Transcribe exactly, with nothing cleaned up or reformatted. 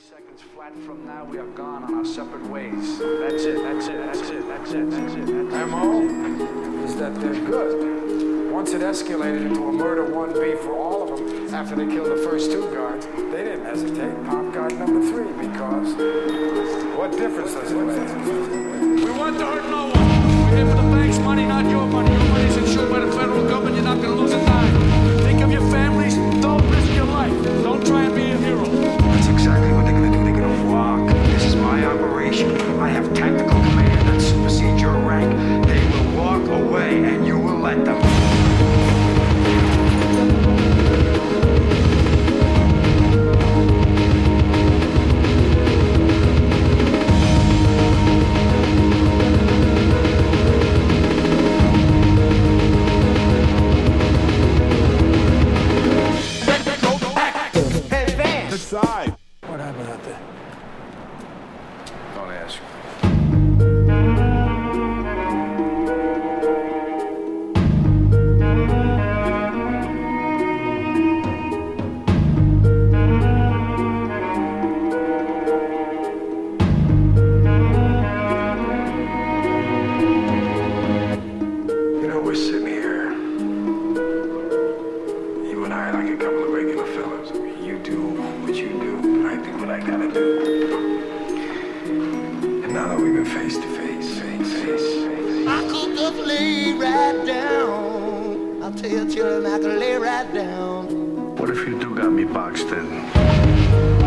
Seconds flat from now, we are gone on our separate ways. That's it, that's it, that's it, that's it, that's it, that's it. M O is that they're good. Once it escalated into a murder one B for all of them after they killed the first two guards, they didn't hesitate. Pop guard number three because what difference does it make? We want to hurt no one. We're here for the bank's money, not your money. Your money's insured by the federal government. You're not going to lose a dime. Think of your families. Don't risk your life. Don't try and be a hero. That's exactly what they're going to do. They're going to walk. This is my operation. I have tactical command that supersedes your rank. They will walk away and you will let them. Side. What happened out there? Don't ask. You know, we're sitting here. You and I are like a couple of regular fellas. You do what you do, and I do what I gotta do. And now that we've been face to face, face, face, face. I could just lay right down. I'll tell you, children, I could lay right down. What if you do got me boxed in?